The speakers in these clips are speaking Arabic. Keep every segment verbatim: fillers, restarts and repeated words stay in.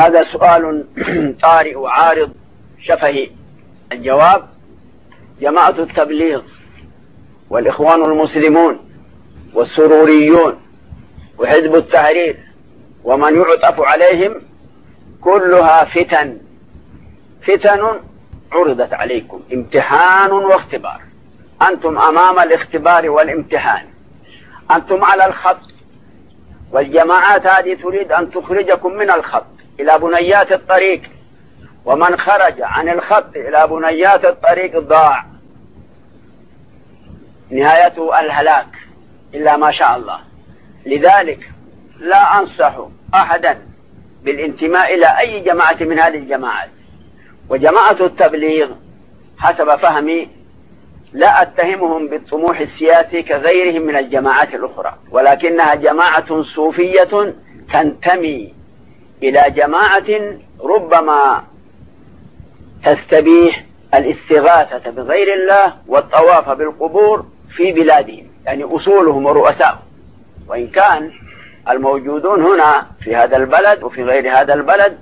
هذا سؤال طارئ وعارض شفهي. الجواب: جماعة التبليغ والإخوان المسلمون والسروريون وحزب التحرير ومن يعطف عليهم كلها فتن فتن عرضت عليكم، امتحان واختبار. أنتم أمام الاختبار والامتحان، أنتم على الخط، والجماعات هذه تريد أن تخرجكم من الخط إلى بنيات الطريق، ومن خرج عن الخط إلى بنيات الطريق ضاع، نهايته الهلاك إلا ما شاء الله. لذلك لا أنصح أحدا بالانتماء إلى أي جماعة من هذه الجماعات. وجماعة التبليغ حسب فهمي لا أتهمهم بالطموح السياسي كغيرهم من الجماعات الأخرى، ولكنها جماعة صوفية تنتمي إلى جماعة ربما تستبيح الاستغاثة بغير الله والطواف بالقبور في بلادهم، يعني أصولهم ورؤساهم. وإن كان الموجودون هنا في هذا البلد وفي غير هذا البلد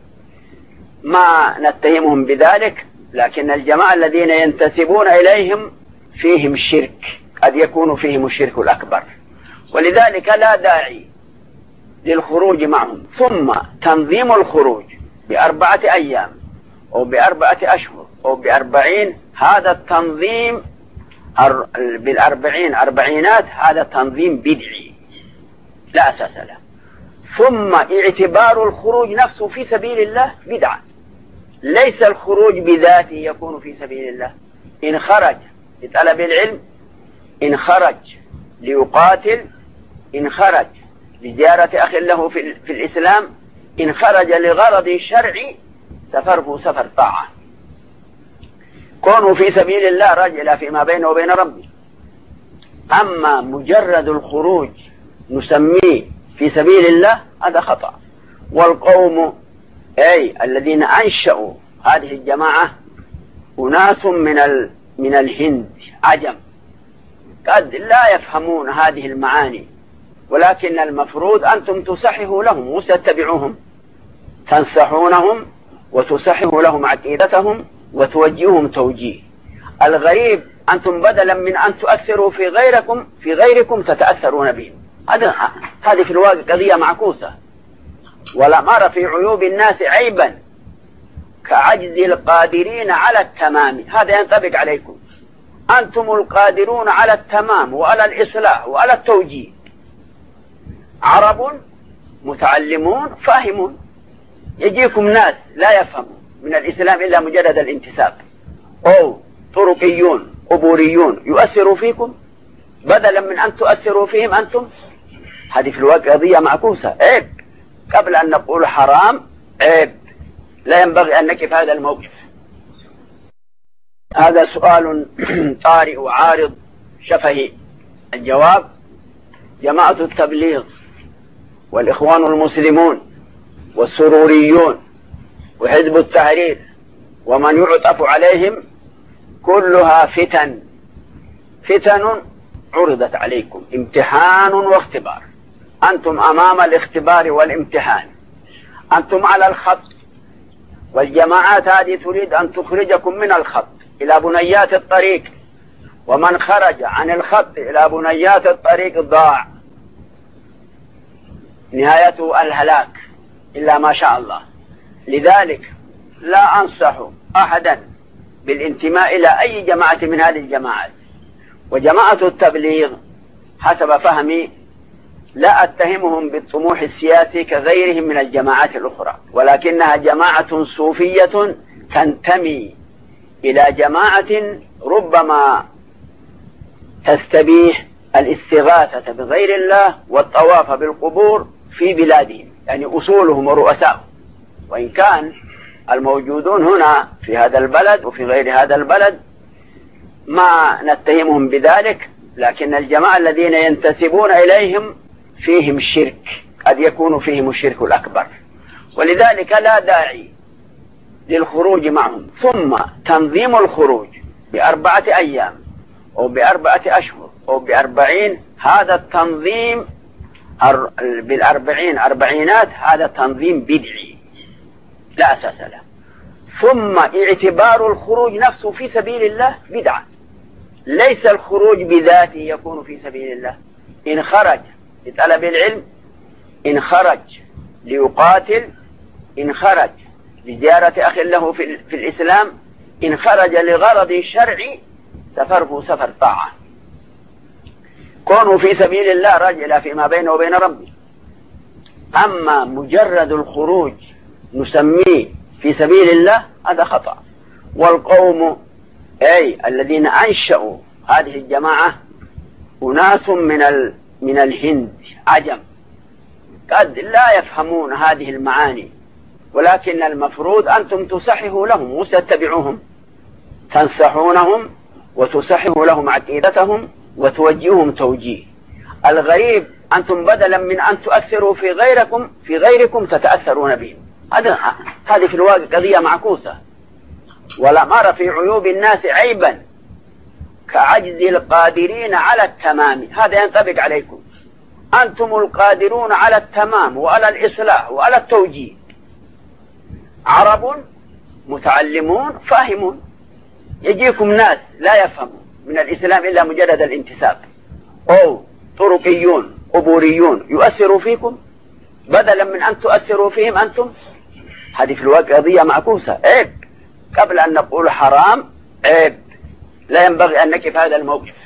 ما نتهمهم بذلك، لكن الجماعة الذين ينتسبون إليهم فيهم شرك، قد يكون فيهم الشرك الأكبر، ولذلك لا داعي للخروج معهم. ثم تنظيم الخروج بأربعة أيام أو بأربعة أشهر أو بأربعين، هذا التنظيم بالأربعين أربعينات هذا تنظيم بدعي لا أساس له. ثم اعتبار الخروج نفسه في سبيل الله بدعة، ليس الخروج بذاته يكون في سبيل الله. إن خرج لطلب العلم، إن خرج ليقاتل، إن خرج لزيارة أخ له في, في الإسلام، إن خرج لغرض شرعي سفره سفر طاعة. كونوا في سبيل الله رجل فيما بينه وبين ربه. أما مجرد الخروج نسميه في سبيل الله هذا خطأ. والقوم أي الذين أنشأوا هذه الجماعة أناس من ال من الهند عجم، قد لا يفهمون هذه المعاني، ولكن المفروض أنتم تصححوا لهم وتتبعوهم، تنصحونهم وتصححوا لهم عقيدتهم وتوجههم توجيه. الغريب أنتم بدلا من أن تؤثروا في غيركم في غيركم تتأثرون بهم. هذا هذه في الواقع قضية معكوسة. ولا أرى في عيوب الناس عيبا كعجز القادرين على التمام. هذا ينطبق عليكم، أنتم القادرون على التمام وعلى الإصلاح وعلى التوجيه. عرب متعلمون فاهمون، يجيكم ناس لا يفهمون من الإسلام إلا مجرد الانتساب، أو طرقيون قبوريون يؤثروا فيكم بدلا من أن تؤثروا فيهم أنتم. هذه في الواقع قضية معكوسة، عيب. قبل أن نقول حرام عيب، لا ينبغي أن نقف هذا الموقف. هذا سؤال طارئ وعارض شفهي. الجواب: جماعة التبليغ والإخوان المسلمون والسروريون وحزب التحرير ومن يعطف عليهم كلها فتن فتن عرضت عليكم، امتحان واختبار. أنتم أمام الاختبار والامتحان، أنتم على الخط، والجماعات هذه تريد أن تخرجكم من الخط إلى بنيات الطريق، ومن خرج عن الخط إلى بنيات الطريق ضاع، نهايته الهلاك إلا ما شاء الله. لذلك لا أنصح أحدا بالانتماء إلى أي جماعة من هذه الجماعات. وجماعة التبليغ حسب فهمي لا أتهمهم بالطموح السياسي كغيرهم من الجماعات الأخرى، ولكنها جماعة صوفية تنتمي إلى جماعة ربما تستبيح الاستغاثة بغير الله والطواف بالقبور في بلادهم، يعني أصولهم ورؤساهم. وإن كان الموجودون هنا في هذا البلد وفي غير هذا البلد ما نتهمهم بذلك، لكن الجماعة الذين ينتسبون إليهم فيهم شرك، قد يكون فيهم الشرك الأكبر، ولذلك لا داعي للخروج معهم. ثم تنظيم الخروج بأربعة أيام أو بأربعة أشهر أو بأربعين، هذا التنظيم بالأربعين أربعينات هذا تنظيم بدعي لا أساس له. ثم اعتبار الخروج نفسه في سبيل الله بدعة. ليس الخروج بذاته يكون في سبيل الله. إن خرج لطلب العلم، إن خرج ليقاتل، إن خرج لزيارة أخ له في, في الإسلام، إن خرج لغرض شرعي سفره سفر طاعة. كونوا في سبيل الله رجل فيما بينه وبين ربه. أما مجرد الخروج نسميه في سبيل الله هذا خطأ. والقوم أي الذين أنشأوا هذه الجماعة أناس من ال من الهند عجم، قد لا يفهمون هذه المعاني، ولكن المفروض أنتم تصححوا لهم وتتبعوهم، تنصحونهم وتصححوا لهم عقيدتهم وتوجههم توجيه. الغريب أنتم بدلا من أن تؤثروا في غيركم في غيركم تتأثرون بهم. هذا هذه في الواقع قضية معكوسة. ولا مر في عيوب الناس عيبا كعجز القادرين على التمام. هذا ينطبق عليكم. أنتم القادرون على التمام وعلى الإصلاح وعلى التوجيه. عرب متعلمون فاهمون، يجيكم ناس لا يفهمون من الإسلام إلا مجرد الانتساب، أو طرقيون قبوريون يؤثروا فيكم بدلا من أن تؤثروا فيهم أنتم. هذه في الواقع قضية معكوسة. عيب. قبل أن نقول حرام عيب، لا ينبغي أن نقف هذا الموقف.